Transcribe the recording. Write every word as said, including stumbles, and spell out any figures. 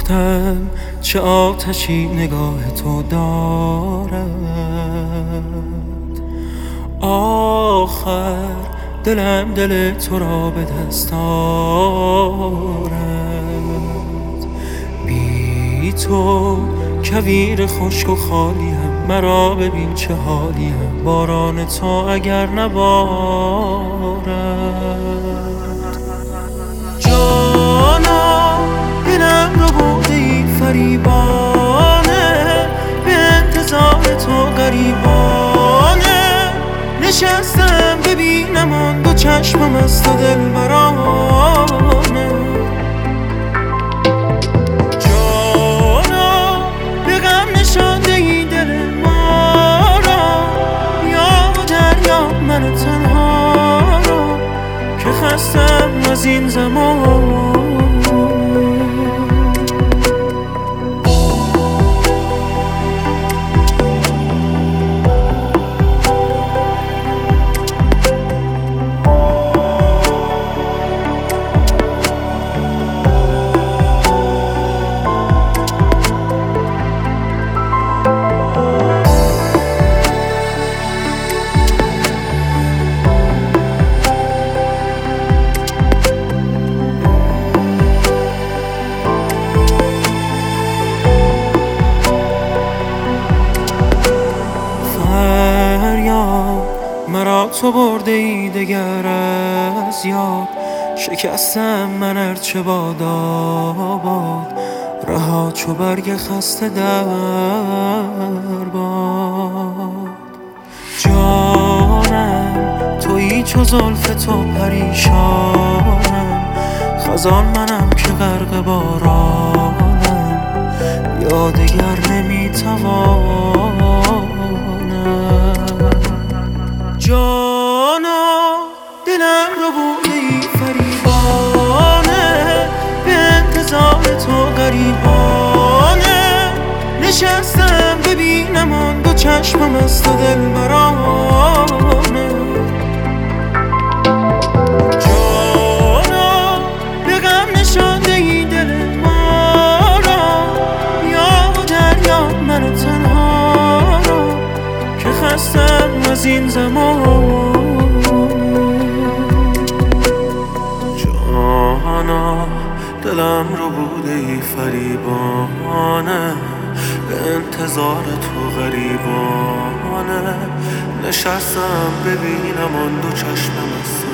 گفتم چه آتشی نگاه تو دارد، آخر دلم دل تو را به دست آرد. بی تو کویر خشک و خالیم، مرا ببین چه حالیم، باران تو اگر نبارد. جانا دلم رو برده این فریبانه، به انتظار تو غریبانه. نشستم ببینم آن دو چشمم از تو دلبرانه. جانا به غم نشانده این دل ما را، یا و دریا من تنها را، که خستم از این زمان. مرا تو برده ای دگر از یاد، شکستم من ارچه باد آباد، رها چو برگ خسته در باد. جانم تویی چو زلف تو پریشانم، خزان منم که غرق بارانم، یا دگر نمیتوانم. جانا دلم رو برده ای فریبانه، به انتظار تو غریبانه. نشستم ببینم آن دو چشمم از تو دلبرانه. جانا به غم نشانده ای دل ما را، یا و دریا من تنها را، که خستم از این زمان. جانا دلم رو بوده ای فریبانه، به انتظار تو غریبانه. نشستم ببینم آن دو چشمم از